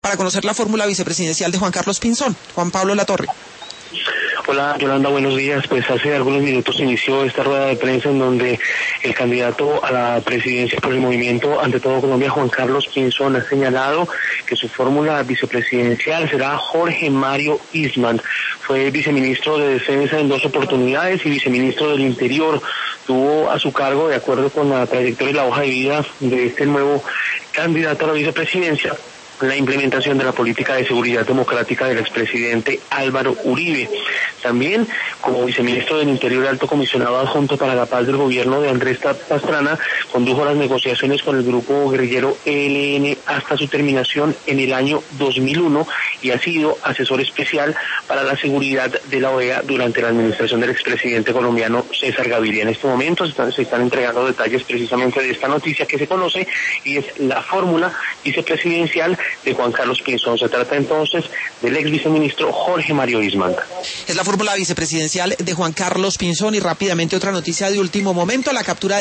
para conocer la fórmula vicepresidencial de Juan Carlos Pinzón. Juan Pablo Latorre. Hola Yolanda, buenos días. Pues hace algunos minutos inició esta rueda de prensa en donde el candidato a la presidencia por el movimiento Ante Todo Colombia, Juan Carlos Pinzón, ha señalado que su fórmula vicepresidencial será Jorge Mario Eastman. Fue viceministro de Defensa en 2 oportunidades y viceministro del Interior. Tuvo a su cargo, de acuerdo con la trayectoria y la hoja de vida de este nuevo candidato a la vicepresidencia, la implementación de la política de seguridad democrática del expresidente Álvaro Uribe. También, como viceministro del Interior, alto comisionado adjunto para la paz del gobierno de Andrés Pastrana, condujo las negociaciones con el grupo guerrillero ELN hasta su terminación en el año 2001 y ha sido asesor especial para la seguridad de la OEA durante la administración del expresidente colombiano César Gaviria. En este momento se están entregando detalles precisamente de esta noticia que se conoce y es la fórmula vicepresidencial de Juan Carlos Pinzón. Se trata entonces del ex viceministro Jorge Mario Eastman. Es la fórmula vicepresidencial de Juan Carlos Pinzón. Y rápidamente otra noticia de último momento, la captura